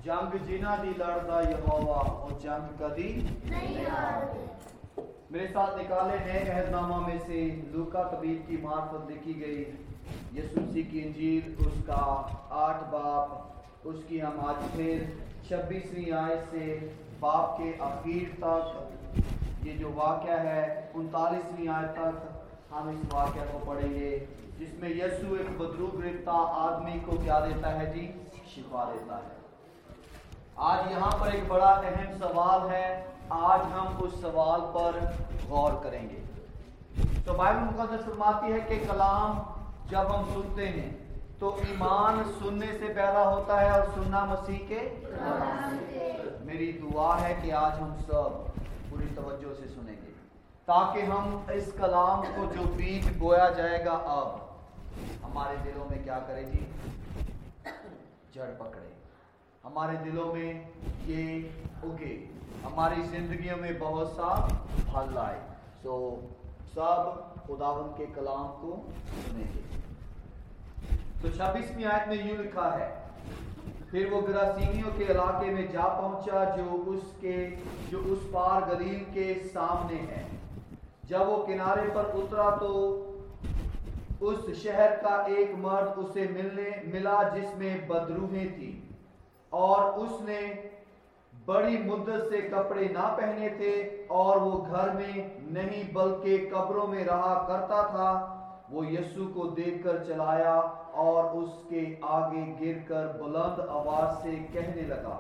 जंग जिन्हां दी लड़दा यहोवा और जंग कदी नहीं हारते। मेरे साथ निकाले नए अहदनामा में से लूका तबीब की मार्फत लिखी गई यीशु मसीह की इंजील उसका 8 बाब उसकी हम आज फिर 26वीं आयत से बाब के आखिर तक ये जो वाक़या है 39वीं आयत तक हम इस वाक़या को पढ़ेंगे जिसमें यीशु एक बदरू गिरफ्ता आदमी को क्या देता है जी, शिफा देता है। आज यहाँ पर एक बड़ा अहम सवाल है, आज हम उस सवाल पर गौर करेंगे। तो बाइबल मुकद्दस फरमाती है कि कलाम जब हम सुनते हैं तो ईमान सुनने से पैदा होता है और सुनना मसीह के कलाम से। मेरी दुआ है कि आज हम सब पूरी तवज्जो से सुनेंगे ताकि हम इस कलाम को जो बीज बोया जाएगा अब हमारे दिलों में क्या करे जी, जड़ पकड़े, हमारे दिलों में ये उगे, हमारी जिंदगियों में बहुत सा फल लाए। सो सब खुदावंद के कलाम को सुनेंगे। तो 26वीं आयत में यूं लिखा है, फिर वो गरासीनियों के इलाके में जा पहुंचा जो उस पार गलील के सामने है। जब वो किनारे पर उतरा तो उस शहर का एक मर्द उसे मिला जिसमें बदरूहें थी और उसने बड़ी मुद्दत से कपड़े ना पहने थे और वो घर में नहीं बल्कि कब्रों में रहा करता था। वो यीशु को देखकर चलाया और उसके आगे गिरकर बुलंद आवाज से कहने लगा,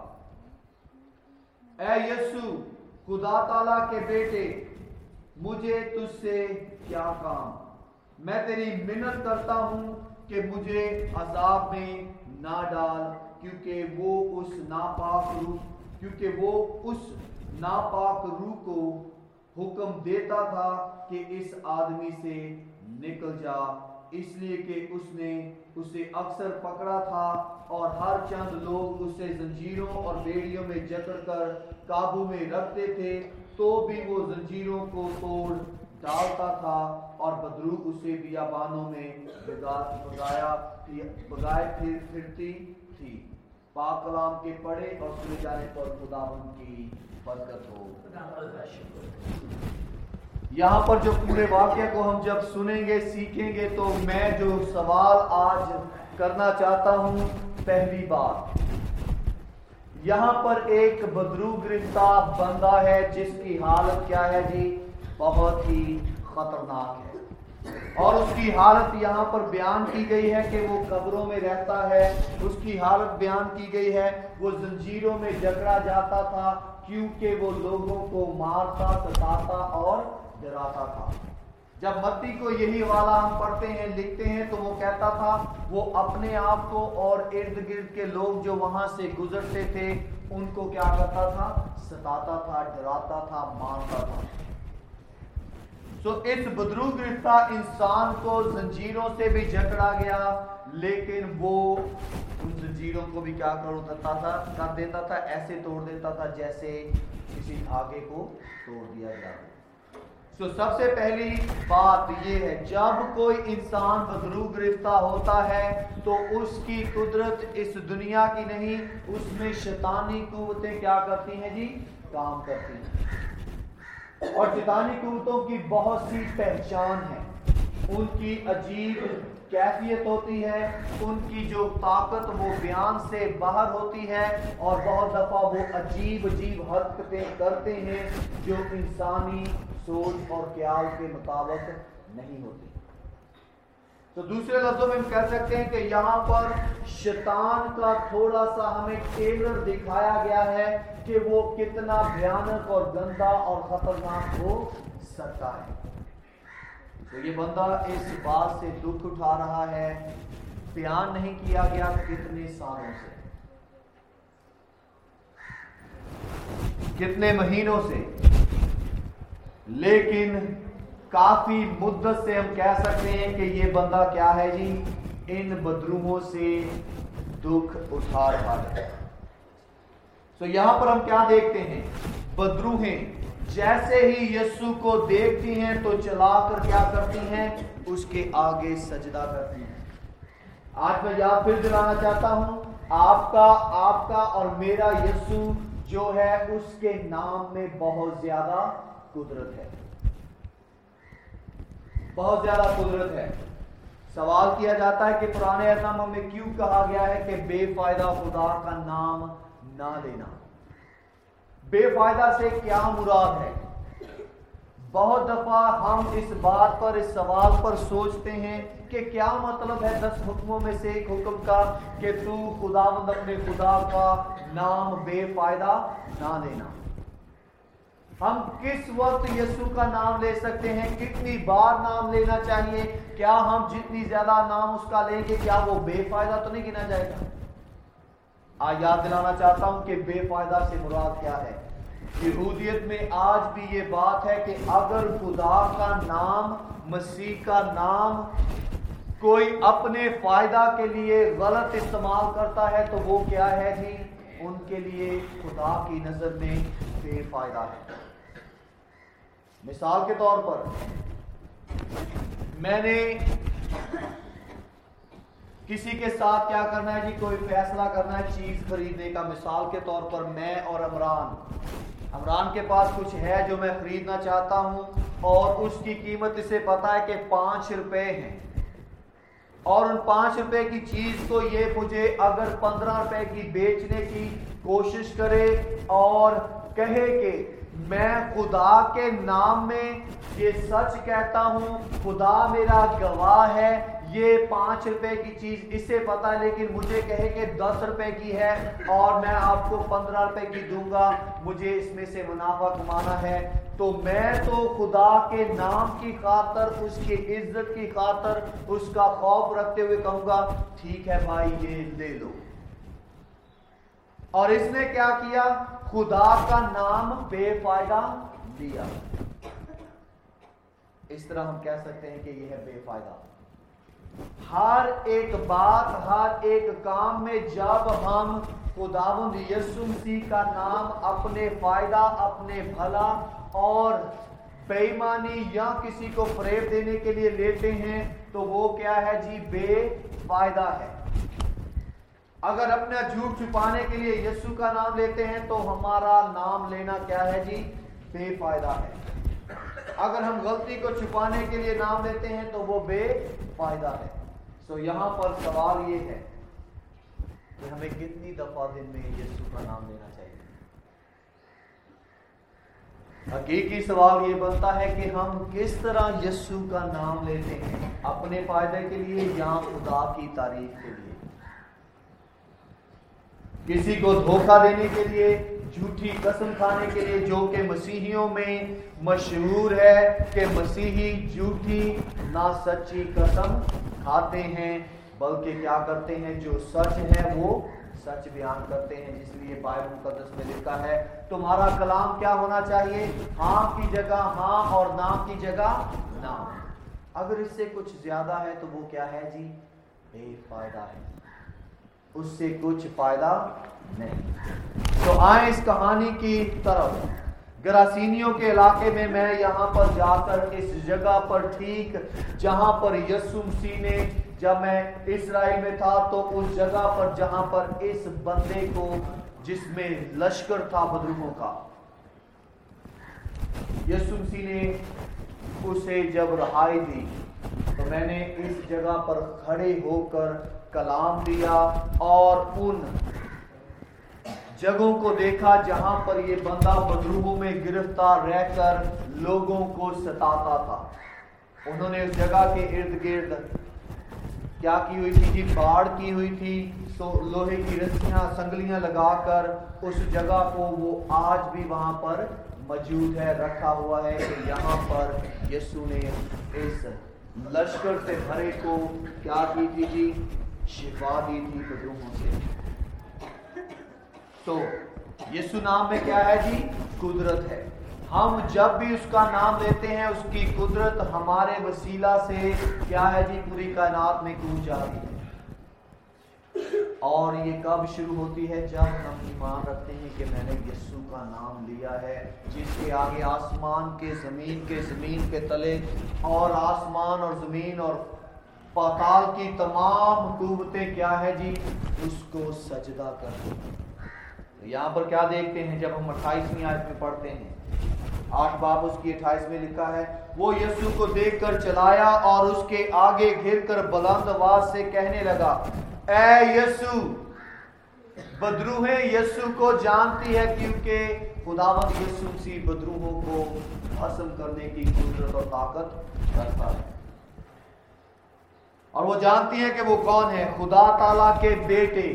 ऐ यीशु खुदा ताला के बेटे, मुझे तुझसे क्या काम, मैं तेरी मिन्नत करता हूं कि मुझे अजाब में ना डाल, क्योंकि वो उस नापाक रूह को हुक्म देता था कि इस आदमी से निकल जा, इसलिए कि उसने उसे अक्सर पकड़ा था और हर चंद लोग उसे जंजीरों और बेड़ियों में जकड़कर काबू में रखते थे, तो भी वो जंजीरों को तोड़ डालता था और बदरू उसे बियाबानों में भगाए फिरती थी। पाक कलाम के पढ़े और सुने जाने पर खुदावंद की बरकत हो। यहाँ पर जो पूरे वाक्य को हम जब सुनेंगे सीखेंगे तो मैं जो सवाल आज करना चाहता हूँ, पहली बात, यहाँ पर एक बदरू गिरफ्ता बंदा है जिसकी हालत क्या है जी, बहुत ही खतरनाक है। और उसकी हालत यहाँ पर बयान की गई है कि वो कब्रों में रहता है, उसकी हालत बयान की गई है, वो जंजीरों में जकड़ा जाता था क्योंकि वो लोगों को मारता, सताता और डराता था। जब मत्ती को यही वाला हम पढ़ते हैं, लिखते हैं, तो वो कहता था वो अपने आप को और इर्द गिर्द के लोग जो वहां से गुजरते थे उनको क्या करता था, सताता था, डराता था, मारता था। तो इस बदरू गिरफ्ता इंसान को जंजीरों से भी जकड़ा गया, लेकिन वो उन जंजीरों को भी क्या कर देता था, ऐसे तोड़ देता था जैसे किसी धागे को तोड़ दिया जाए। तो सबसे पहली बात ये है, जब कोई इंसान बदरू गिरफ्ता होता है तो उसकी कुदरत इस दुनिया की नहीं, उसमें शैतानी कुव्वतें क्या करती हैं जी, काम करती हैं। और शैतानी कुव्वतों की बहुत सी पहचान है, उनकी अजीब कैफियत होती है, उनकी जो ताकत वो बयान से बाहर होती है और बहुत दफा वो अजीब हरकतें करते हैं जो इंसानी सोच और ख्याल के मुताबिक नहीं होती। तो दूसरे लफ्जों में हम कह सकते हैं कि यहाँ पर शैतान का थोड़ा सा हमें टेलर दिखाया गया है कि वो कितना भयानक और गंदा और खतरनाक हो सकता है। तो ये बंदा इस बात से दुख उठा रहा है, बयान नहीं किया गया कितने सालों से, कितने महीनों से, लेकिन काफी मुद्दत से हम कह सकते हैं कि ये बंदा क्या है जी, इन बदरूहों से दुख उठा रहा है। तो यहां पर हम क्या देखते हैं, बदरूहें जैसे ही यीशु को देखती हैं तो चलाकर क्या करती हैं, उसके आगे सजदा करती हैं। आज मैं याद फिर दिलाना चाहता हूं आपका और मेरा यीशु जो है उसके नाम में बहुत ज्यादा कुदरत है, बहुत ज्यादा कुदरत है। सवाल किया जाता है कि पुराने अहदनामे में क्यों कहा गया है कि बेफायदा खुदा का नाम ना लेना। बेफायदा से क्या मुराद है? बहुत दफा हम इस बात पर, इस सवाल पर सोचते हैं कि क्या मतलब है 10 हुक्मों में से एक हुक्म का कि तू खुदावंद अपने खुदा का नाम बेफायदा ना लेना। हम किस वक्त यीशु का नाम ले सकते हैं, कितनी बार नाम लेना चाहिए, क्या हम जितनी ज्यादा नाम उसका लेंगे क्या वो बेफायदा तो नहीं गिना जाएगा? आज याद दिलाना चाहता हूं कि बेफायदा से मुराद क्या है। यहूदियत में आज भी ये बात है कि अगर खुदा का नाम, मसीह का नाम कोई अपने फायदा के लिए गलत इस्तेमाल करता है तो वो क्या है जी? उनके लिए खुदा की नजर में बेफायदा है। मिसाल के तौर पर मैंने किसी के साथ क्या करना है जी? कोई फैसला करना है चीज खरीदने का। मिसाल के तौर पर मैं और अमरान के पास कुछ है जो मैं खरीदना चाहता हूं और उसकी कीमत इसे पता है कि 5 रुपए है, और उन 5 रुपए की चीज को ये मुझे अगर 15 रुपए की बेचने की कोशिश करे और कहे कि मैं खुदा के नाम में ये सच कहता हूं, खुदा मेरा गवाह है, ये 5 रुपए की चीज इसे पता है, लेकिन मुझे कहे कि 10 रुपए की है और मैं आपको 15 रुपए की दूंगा, मुझे इसमें से मुनाफा कमाना है, तो मैं तो खुदा के नाम की खातर, उसकी इज्जत की खातर, उसका खौफ रखते हुए कहूंगा ठीक है भाई ये ले लो। और इसने क्या किया? खुदा का नाम बेफायदा लिया। इस तरह हम कह सकते हैं कि यह है बेफायदा। हर एक बात, हर एक काम में जब हम खुदावंद यीशु मसीह का नाम अपने फायदा, अपने भला और बेईमानी या किसी को फरेब देने के लिए लेते हैं तो वो क्या है जी? बेफायदा है। अगर अपना झूठ छुपाने के लिए यीशु का नाम लेते हैं तो हमारा नाम लेना क्या है जी? बेफायदा है। अगर हम गलती को छुपाने के लिए नाम लेते हैं तो वो बेफायदा है। सो यहां पर सवाल ये है कि हमें कितनी दफा दिन में यीशु का नाम लेना चाहिए? हकीकी सवाल ये बनता है कि हम किस तरह यीशु का नाम लेते हैं, अपने फायदे के लिए या खुदा की तारीफ के लिए, किसी को धोखा देने के लिए, झूठी कसम खाने के लिए, जो कि मसीहियों में मशहूर है कि मसीही झूठी ना सच्ची कसम खाते हैं, बल्कि क्या करते हैं? जो सच है वो सच बयान करते हैं। इसलिए बाइबल मुकद्दस में लिखा है तुम्हारा कलाम क्या होना चाहिए? हाँ की जगह हाँ और ना की जगह ना। अगर इससे कुछ ज्यादा है तो वो क्या है जी? बेफायदा है, उससे कुछ फायदा नहीं। तो आए इस कहानी की तरफ। गरासीनियों के इलाके में मैं यहाँ पर जाकर इस जगह पर, ठीक जहाँ पर यीशु मसीह ने, जब मैं इस्राएल में था तो उस जगह पर जहाँ पर इस बंदे को, जिसमें लश्कर था बदरूहों का, यीशु मसीह ने उसे जब रहाई दी तो मैंने इस जगह पर खड़े होकर कलाम दिया और उन जगहों को देखा जहां पर ये बंदा बदरूहों में गिरफ्तार रहकर लोगों को सताता था। उन्होंने उस जगह के इर्द गिर्द क्या की हुई थी जी? बाड़ की हुई थी। लोहे की रस्सियां, संगलियां लगाकर उस जगह को, वो आज भी वहां पर मौजूद है, रखा हुआ है कि यहाँ पर यीशु ने इस लश्कर से भरे को क्या की थी जी? शिफा दी थी बदरूहों से। तो यीशु नाम में क्या है जी? कुदरत है। हम जब भी उसका नाम लेते हैं उसकी कुदरत हमारे वसीला से क्या है जी? पूरी कायनात में कूद जाती है। और ये कब शुरू होती है? जब हम ईमान रखते हैं कि मैंने यीशु का नाम लिया है, जिसके आगे आसमान के, जमीन के तले, और आसमान और जमीन और पाताल की तमाम कुव्वतें क्या है जी, उसको सजदा कर। तो यहाँ पर क्या देखते हैं, जब हम 28वीं आयत में पढ़ते हैं, 8 बाब उसकी 28 में लिखा है, वो यीशु को देखकर चलाया और उसके आगे घिरकर बुलंद आवाज से कहने लगा, ऐ यीशु, बदरूहें यीशु को जानती है क्योंकि खुदावंद यीशु मसीह बदरूहों को भस्म करने की कुदरत और ताकत रखता है। और वो जानती है कि वो कौन है, खुदा ताला के बेटे,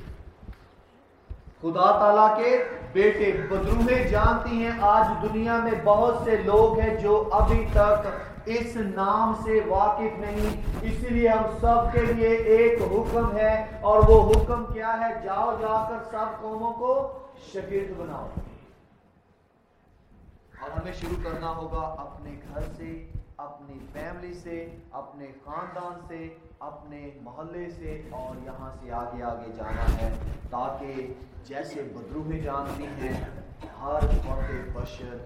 खुदा ताला के बेटे। बदरूहें जानती हैं। आज दुनिया में बहुत से लोग हैं जो अभी तक इस नाम से वाकिफ नहीं, इसीलिए हम सब के लिए एक हुक्म है, और वो हुक्म क्या है, जाओ जाकर सब कौमों को शागिर्द बनाओ। और हमें शुरू करना होगा अपने घर से, अपनी फैमिली से, अपने खानदान से, अपने मोहल्ले से, और यहाँ से आगे आगे जाना है, ताकि जैसे बदरूहें जानती हैं हर फर्द बशर।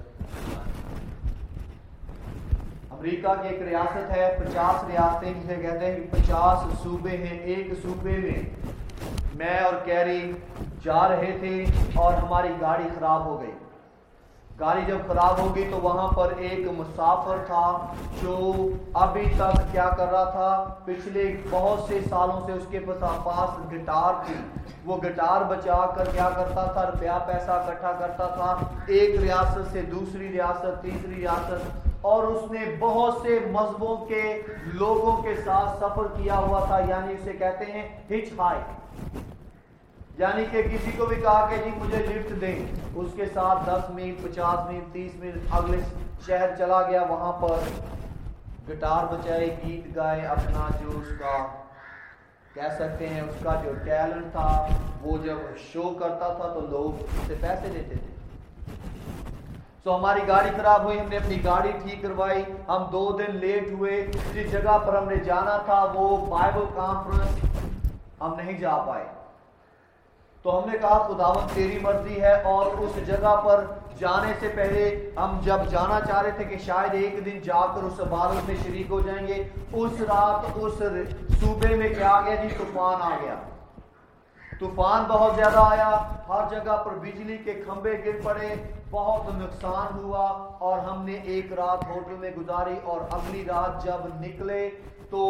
अमेरिका की एक रियासत है, 50 रियासतें जिसे कहते हैं, 50 सूबे हैं। एक सूबे में मैं और कैरी जा रहे थे और हमारी गाड़ी खराब हो गई। गाड़ी जब खराब होगी तो वहां पर एक मुसाफिर था जो अभी तक क्या कर रहा था, पिछले बहुत से सालों से उसके पास गिटार थी। वो गिटार बचा कर क्या करता था, रुपया पैसा इकट्ठा करता था, एक रियासत से दूसरी रियासत, तीसरी रियासत, और उसने बहुत से मजहबों के लोगों के साथ सफर किया हुआ था, यानी उसे कहते हैं हिच हाइक। यानी कि किसी को भी कहा कि जी मुझे लिफ्ट दें, उसके साथ 10 मिनट, 50 मिनट, 30 मिनट अगले शहर चला गया, वहां पर गिटार बजाए, गीत गाए, अपना जो उसका कह सकते हैं उसका जो टैलेंट था वो जब शो करता था तो लोग उससे पैसे देते थे। तो हमारी गाड़ी खराब हुई, हमने अपनी गाड़ी ठीक करवाई, हम 2 दिन लेट हुए। जिस जगह पर हमने जाना था वो बाइबल कॉन्फ्रेंस, हम नहीं जा पाए। तो हमने कहा खुदावंद तेरी मर्जी है, और उस जगह पर जाने से पहले हम जब जाना चाह रहे थे कि शायद एक दिन जाकर उस इबादत में शरीक हो जाएंगे, उस रात उस सूबे में क्या आ गया जी, तूफान आ गया। तूफान बहुत ज्यादा आया, हर जगह पर बिजली के खंभे गिर पड़े, बहुत नुकसान हुआ, और हमने एक रात होटल में गुजारी। और अगली रात जब निकले तो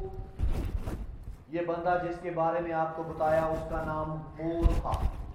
ये बंदा जिसके बारे में आपको बताया उसका नाम मोर था,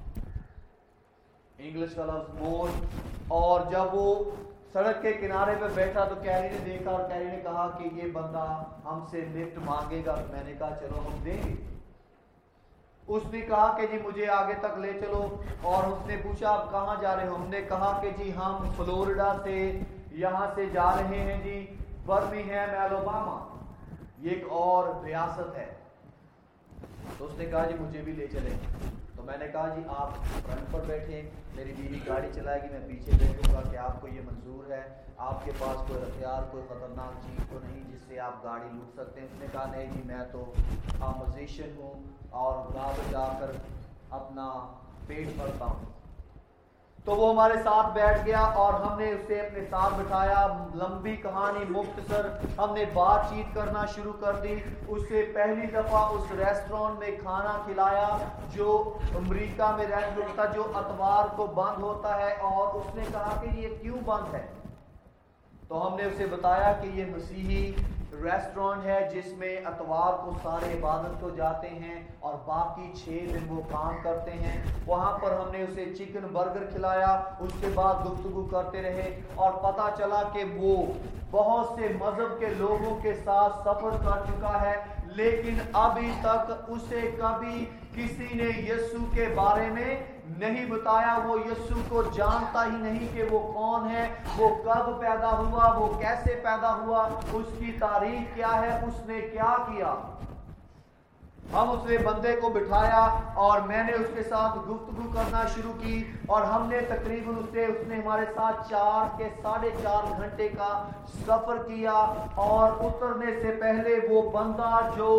इंग्लिश का लफ्ज मोर। और जब वो सड़क के किनारे पे बैठा तो कैरी ने देखा, और कैरी ने कहा कि ये बंदा हमसे लिफ्ट मांगेगा। मैंने कहा चलो हम देंगे। उसने कहा कि जी मुझे आगे तक ले चलो, और उसने पूछा आप कहाँ जा रहे हो। हमने कहा कि जी हम फ्लोरिडा से यहाँ से जा रहे हैं जी बर्मिंघम एलबामा, ये एक और रियासत है। तो उसने कहा जी मुझे भी ले चले। तो मैंने कहा जी आप फ्रंट पर बैठे, मेरी बीवी गाड़ी चलाएगी, मैं पीछे बैठूंगा, कि आपको ये मंजूर है, आपके पास कोई हथियार, कोई खतरनाक चीज़ तो नहीं जिससे आप गाड़ी लूट सकते हैं। उसने कहा नहीं जी मैं तो म्यूजिशियन हूँ और गा बजाकर अपना पेट भरता हूँ। तो वो हमारे साथ बैठ गया और हमने उसे अपने साथ बिठाया। लंबी कहानी मुख्तसर, हमने बातचीत करना शुरू कर दी। उसे पहली दफा उस रेस्टोरेंट में खाना खिलाया जो अमेरिका में रेस्टोरेंट था जो इतवार को बंद होता है। और उसने कहा कि ये क्यों बंद है, तो हमने उसे बताया कि ये मसीही रेस्टोरेंट है जिसमें इतवार को सारे इबादत को जाते हैं और बाकी 6 दिन वो काम करते हैं। वहाँ पर हमने उसे चिकन बर्गर खिलाया, उसके बाद गुफ्तगू करते रहे और पता चला कि वो बहुत से मजहब के लोगों के साथ सफर कर चुका है, लेकिन अभी तक उसे कभी किसी ने यीशु के बारे में नहीं बताया। वो यीशु को जानता ही नहीं कि वो कौन है, वो कब पैदा हुआ, वो कैसे पैदा हुआ, उसकी तारीख क्या है, उसने क्या किया। हम उसने बंदे को बिठाया और मैंने उसके साथ गुफ्तगू करना शुरू की और हमने तकरीबन उसने हमारे साथ 4 के 4.5 घंटे का सफर किया। और उतरने से पहले वो बंदा जो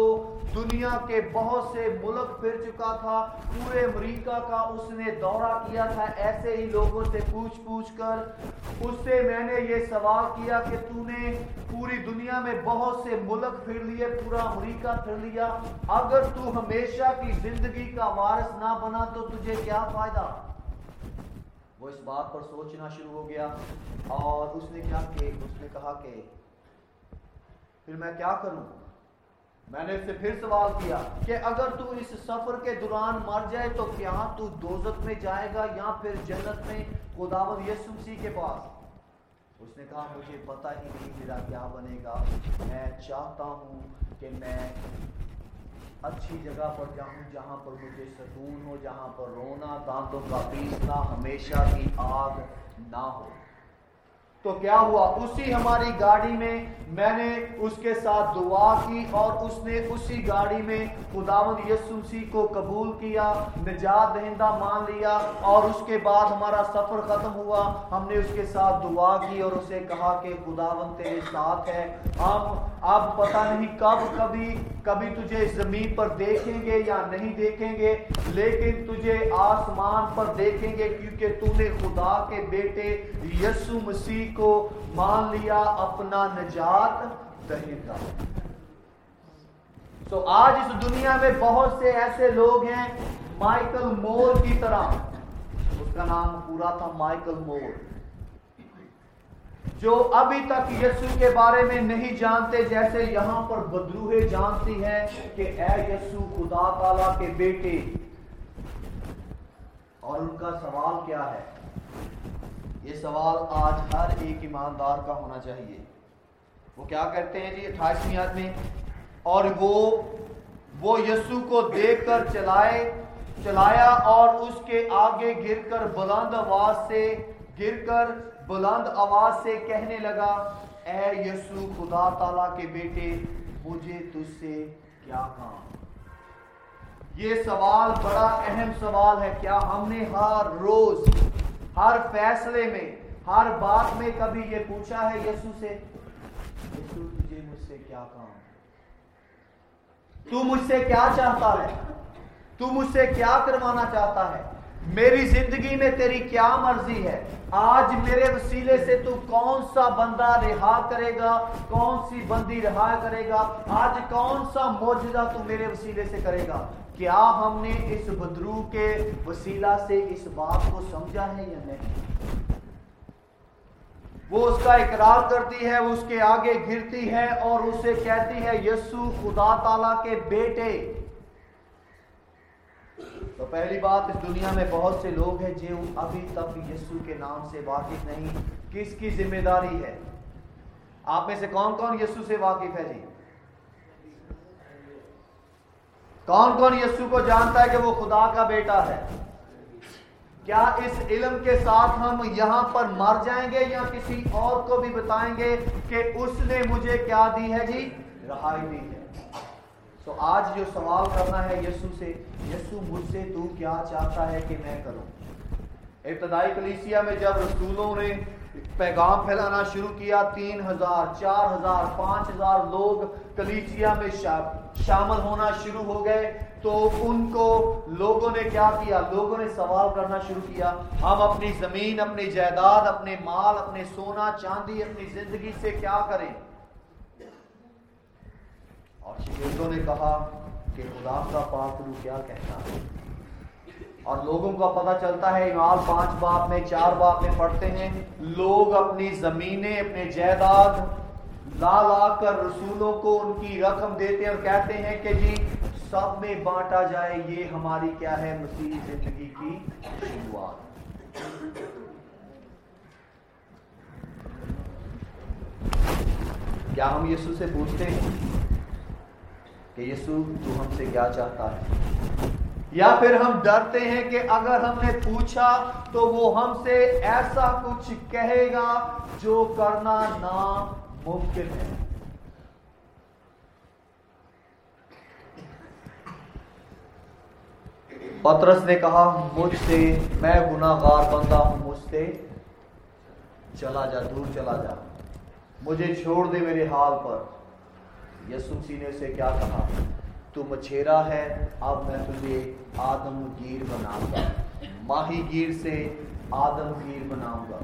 दुनिया के बहुत से मुल्क फिर चुका था, पूरे अमेरिका का उसने दौरा किया था ऐसे ही लोगों से पूछ कर। उससे मैंने ये सवाल किया कि तूने पूरी दुनिया में बहुत से मुल्क फिर लिए, पूरा अमेरिका फिर लिया, अगर तू हमेशा की जिंदगी का वारिस ना बना तो तुझे क्या फायदा? वो इस बात पर सोचना शुरू हो गया और उसने कहा कि फिर मैं क्या करूं? मैंने उससे फिर सवाल किया कि अगर तू इस सफर के दौरान मर जाए तो क्या तू दोजख में जाएगा या फिर जन्नत में खुदावंद यीशु मसीह के पास? उसने कहा मुझे पता ही नहीं मेरा क्या बनेगा, मैं चाहता हूं कि मैं अच्छी जगह पर जाऊं जहां पर मुझे सुकून हो, जहां पर रोना, दांतों का पीसना, हमेशा की आग ना हो। तो क्या हुआ, उसी हमारी गाड़ी में मैंने उसके साथ दुआ की और उसने उसी गाड़ी में खुदावंद यीशु मसीह को कबूल किया, निजात दहिंदा मान लिया। और उसके बाद हमारा सफर खत्म हुआ, हमने उसके साथ दुआ की और उसे कहा कि खुदावंद तेरे साथ है, हम अब पता नहीं कभी तुझे जमीन पर देखेंगे या नहीं देखेंगे, लेकिन तुझे आसमान पर देखेंगे, क्योंकि तूने खुदा के बेटे यीशु मसीह को मान लिया अपना निजात दहिंदा। तो आज इस दुनिया में बहुत से ऐसे लोग हैं, माइकल मोर की तरह, उसका नाम पूरा था माइकल मोर, जो अभी तक यीशु के बारे में नहीं जानते, जैसे यहां पर बदरूहे जानती है कि ऐ यीशु खुदा ताला के बेटे। और उनका सवाल क्या है? ये सवाल आज हर एक ईमानदार का होना चाहिए। वो क्या करते हैं जी 28वीं आयत में, और वो यीशु को देखकर चलाया और उसके आगे गिरकर बुलंद आवाज से कहने लगा, ऐ यीशु खुदा ताला के बेटे, मुझे तुझसे क्या काम? ये सवाल बड़ा अहम सवाल है। क्या हमने हर रोज, हर फैसले में, हर बात में कभी ये पूछा है यीशु से, यीशु तुझे मुझसे क्या काम? तू मुझसे क्या चाहता है? तू मुझसे क्या करवाना चाहता है? मेरी जिंदगी में तेरी क्या मर्जी है? आज मेरे वसीले से तू कौन सा बंदा रिहा करेगा, कौन सी बंदी रिहा करेगा? आज कौन सा मौजूदा तू मेरे वसीले से करेगा? क्या हमने इस बदरू के वसीला से इस बात को समझा है या नहीं? वो उसका इकरार करती है, वो उसके आगे गिरती है और उसे कहती है, यीशु खुदा ताला के बेटे। तो पहली बात, इस दुनिया में बहुत से लोग हैं जो अभी तक यीशु के नाम से वाकिफ नहीं। किसकी जिम्मेदारी है? आप में से कौन कौन यीशु से वाकिफ है जी? कौन कौन यीशु को जानता है कि वो खुदा का बेटा है? क्या इस इल्म के साथ हम यहां पर मर जाएंगे या किसी और को भी बताएंगे कि उसने मुझे क्या दी है जी? रहाई दी है। तो आज जो सवाल करना है यीशु से, यीशु मुझसे तू क्या चाहता है कि मैं करूं? इब्तदाई कलीसिया में जब रसूलों ने पैगाम फैलाना शुरू किया, 3000, 4000, 5000 लोग कलीसिया में शामिल होना शुरू हो गए, तो उनको लोगों ने क्या किया? लोगों ने सवाल करना शुरू किया, हम अपनी जमीन, अपनी जायदाद, अपने माल, अपने सोना चांदी, अपनी जिंदगी से क्या करें? और शागिर्दों ने कहा कि खुदा का पाक रूह क्या कहता है? और लोगों का पता चलता है, इमाल 5 बाब में, 4 बाब में पढ़ते हैं, लोग अपनी जमीनें, अपने जायदाद ला कर रसूलों को उनकी रकम देते हैं और कहते हैं कि जी सब में बांटा जाए, ये हमारी क्या है? मसीही जिंदगी की शुरुआत। क्या हम यीशु से पूछते हैं कि यीशु तू हमसे क्या चाहता है? या फिर हम डरते हैं कि अगर हमने पूछा तो वो हमसे ऐसा कुछ कहेगा जो करना नामुमकिन है? पतरस ने कहा, मुझसे, मैं गुनाहगार बंदा हूं, मुझसे चला जा, दूर चला जा, मुझे छोड़ दे मेरे हाल पर। यीशु मसीह ने उसे क्या कहा? تو मछेरा है, अब मैं तुझे आदमगीर बनाऊंगा, माही गीर से आदमगीर बनाऊंगा।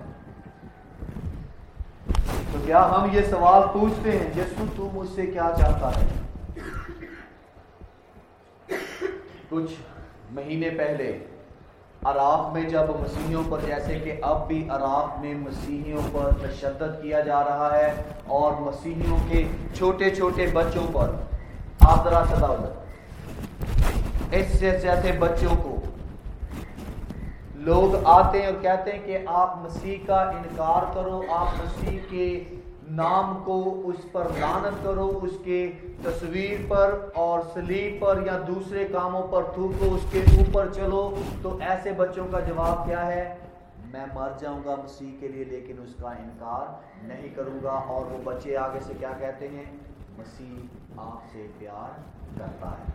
तो क्या हम ये सवाल पूछते हैं, यीशु तू मुझसे क्या चाहता है? कुछ महीने पहले अराक में जब मसीहियों पर, जैसे कि अब भी अराक में मसीहियों पर तशद्दद किया जा रहा है और मसीहियों के छोटे छोटे बच्चों पर आदरा तदावत, इस जैसे बच्चों को लोग आते हैं और कहते हैं कि आप मसीह का इनकार करो, आप मसीह के नाम को उस पर लानत करो, उसके तस्वीर पर और सलीब पर या दूसरे कामों पर थूको, उसके ऊपर चलो। तो ऐसे बच्चों का जवाब क्या है? मैं मर जाऊंगा मसीह के लिए, लेकिन उसका इनकार नहीं करूंगा। और वो बच्चे आगे से क्या कहते हैं? मसीह आपसे प्यार करता है।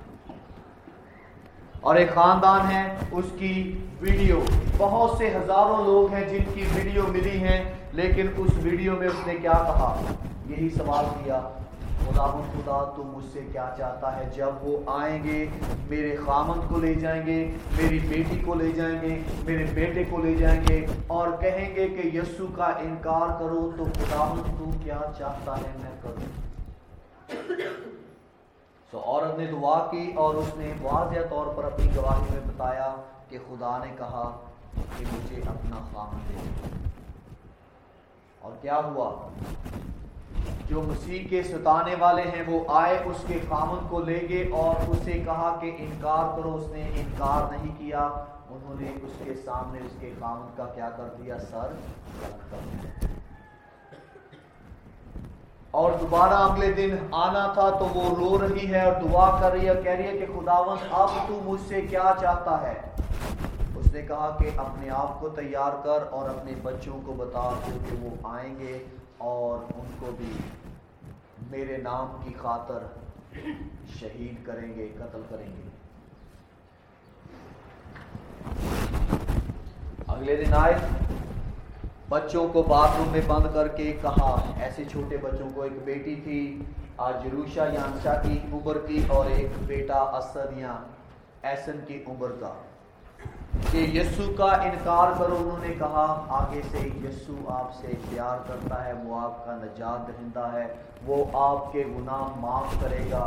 और एक खानदान है, उसकी वीडियो, बहुत से हजारों लोग हैं जिनकी वीडियो मिली हैं, लेकिन उस वीडियो में उसने क्या कहा? यही सवाल किया, खुदा तू मुझसे क्या चाहता है? जब वो आएंगे मेरे खामंद को ले जाएंगे, मेरी बेटी को ले जाएंगे, मेरे बेटे को ले जाएंगे और कहेंगे कि यीशु का इनकार करो, तो खुदावंद तू क्या चाहता है मैं करूं? तो औरत ने दुआ की और उसने वाज़ेह तौर पर अपनी गवाही में बताया कि खुदा ने कहा कि मुझे अपना खामंद दे। और क्या हुआ? जो मसीह के सताने वाले हैं वो आए, उसके खामंद को ले गए और उसे कहा कि इनकार करो। उसने इनकार नहीं किया। उन्होंने उसके सामने उसके खामंद का क्या कर दिया? सर कट कर दिया। और दोबारा अगले दिन आना था तो वो रो रही है और दुआ कर रही है, कह रही है कि खुदावंद अब तू मुझसे क्या चाहता है? उसने कहा कि अपने आप को तैयार कर और अपने बच्चों को बता, क्योंकि वो आएंगे और उनको भी मेरे नाम की खातर शहीद करेंगे, कत्ल करेंगे। अगले दिन आए, बच्चों को बाथरूम में बंद करके कहा, ऐसे छोटे बच्चों को, एक बेटी थी जरूशा यांशा की उम्र की और एक बेटा असद या ऐसन की उम्र का, कि यीशु का इनकार करो। उन्होंने कहा आगे से, यीशु आपसे प्यार करता है, वो आपका नजात दहिंदा है, वो आपके गुनाह माफ करेगा।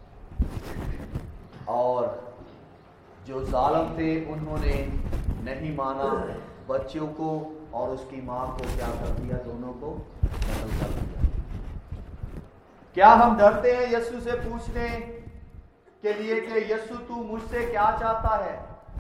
और जो जालिम थे उन्होंने नहीं माना, बच्चों को और उसकी माँ को क्या कर दिया? दोनों को कत्ल कर दिया। क्या हम डरते हैं यीशु से पूछने के लिए कि यीशु तू मुझसे क्या चाहता है?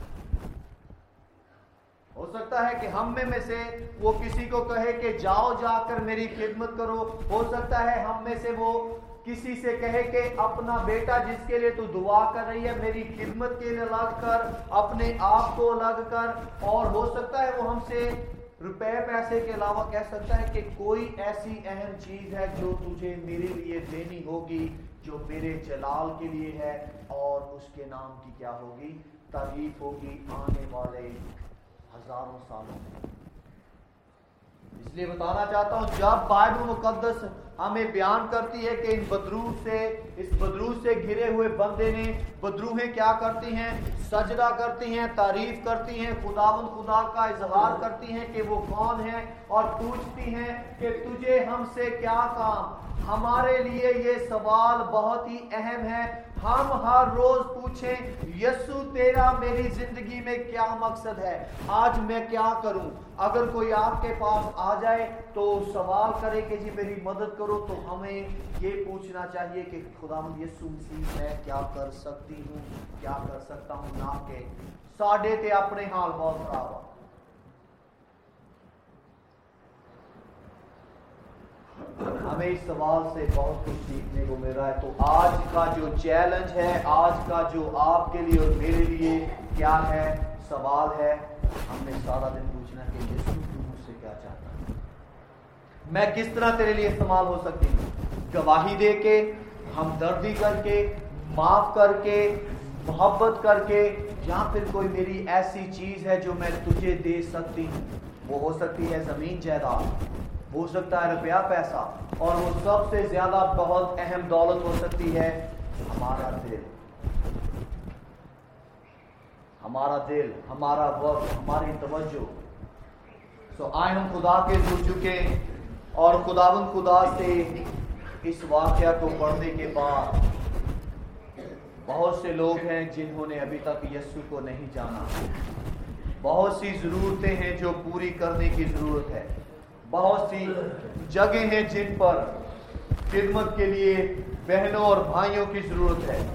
हो सकता है कि हम में से वो किसी को कहे कि जाओ जाकर मेरी खिदमत करो। हो सकता है हम में से वो किसी से कहे कि अपना बेटा जिसके लिए तू दुआ कर रही है, मेरी खिदमत के लिए अलग कर, अपने आप को अलग कर। और हो सकता है वो हमसे रुपए पैसे के अलावा कह सकता है कि कोई ऐसी अहम चीज है जो तुझे मेरे लिए देनी होगी, जो मेरे जलाल के लिए है, और उसके नाम की क्या होगी? तारीफ होगी आने वाले हजारों सालों में। इसलिए बताना चाहता हूं, जब बाइबल मुकद्दस हमें बयान करती है कि इस बदरू से घिरे हुए बंदे ने, बदरूहें क्या करती हैं? सजदा करती हैं, तारीफ करती हैं, खुदा का इजहार करती हैं कि वो कौन है, और पूछती हैं कि तुझे हमसे क्या काम। हमारे लिए ये सवाल बहुत ही अहम है। हम हर रोज पूछें, यीशु तेरा मेरी जिंदगी में क्या मकसद है? आज मैं क्या करूं? अगर कोई आपके पास आ जाए तो सवाल करे कि जी मेरी मदद करो, तो हमें ये पूछना चाहिए कि खुदावंद यीशु मसीह मैं क्या कर सकती हूँ, क्या कर सकता हूँ, ना के साडे ते अपने हाल बहुत खराब है। हमें इस सवाल से बहुत कुछ सीखने को मिल रहा है। तो आज का जो चैलेंज है, आज का जो आपके लिए और मेरे लिए क्या है, सवाल है, हमने सारा दिन पूछना कि यीशु तू मुझसे क्या चाहता है? मैं किस तरह तेरे लिए इस्तेमाल हो सकती हूँ? गवाही दे के, हमदर्दी करके, माफ करके, मोहब्बत करके, या फिर कोई मेरी ऐसी चीज है जो मैं तुझे दे सकती हूँ। वो हो सकती है जमीन जायदाद, हो सकता है रुपया पैसा, और वो सबसे ज्यादा बहुत अहम दौलत हो सकती है हमारा दिल। हमारा दिल, हमारा वक्त, हमारी तवज्जो। सो आए हम खुदा के जुड़ चुके और खुदावंद खुदा से इस वाक़या को पढ़ने के बाद बहुत से लोग हैं जिन्होंने अभी तक यीशु को नहीं जाना। बहुत सी ज़रूरतें हैं जो पूरी करने की ज़रूरत है। बहुत सी जगह हैं जिन पर खिदमत के लिए बहनों और भाइयों की ज़रूरत है।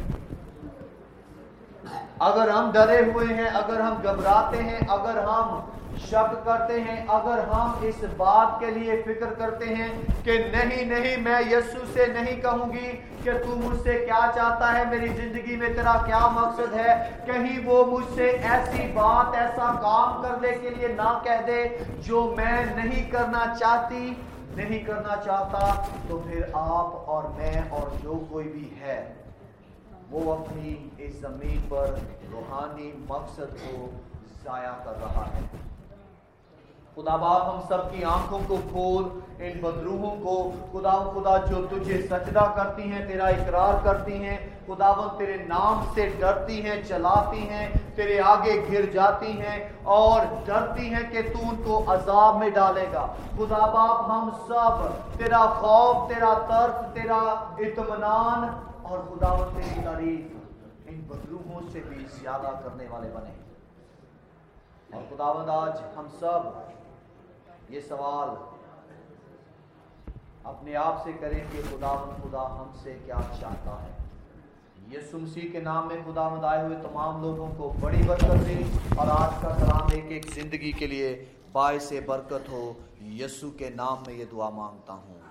अगर हम डरे हुए हैं, अगर हम घबराते हैं, अगर हम शक करते हैं, अगर हम इस बात के लिए फिक्र करते हैं कि नहीं नहीं मैं यीशु से नहीं कहूंगी कि तू मुझसे क्या चाहता है, मेरी जिंदगी में तेरा क्या मकसद है, कहीं वो मुझसे ऐसी बात, ऐसा काम करने के लिए ना कह दे जो मैं नहीं करना चाहती, नहीं करना चाहता, तो फिर आप और मैं और जो कोई भी है वो अपनी इस जमीन पर रूहानी मकसद को जाया कर रहा है। खुदा बाप हम सब की आंखों को खोल, इन बदरूहों को खुदा जो तुझे सजदा करती हैं, तेरा इकरार करती हैं, खुदावंद तेरे नाम से डरती हैं, चलाती हैं, तेरे आगे घिर जाती हैं और डरती हैं कि तू उनको अजाब में डालेगा। खुदा बाप हम सब तेरा खौफ, तेरा तरस, तेरा इत्मीनान और खुदावंद तेरी तारीफ इन बदरूहों से भी ज्यादा करने वाले बने। और खुदावंद आज हम सब ये सवाल अपने आप से करें कि खुदा हमसे क्या चाहता है। यीशु मसीह के नाम में खुदावंद आए हुए तमाम लोगों को बड़ी बरकत दे और आज का कलाम एक जिंदगी के लिए बायसे बरकत हो। यीशु के नाम में ये दुआ मांगता हूँ।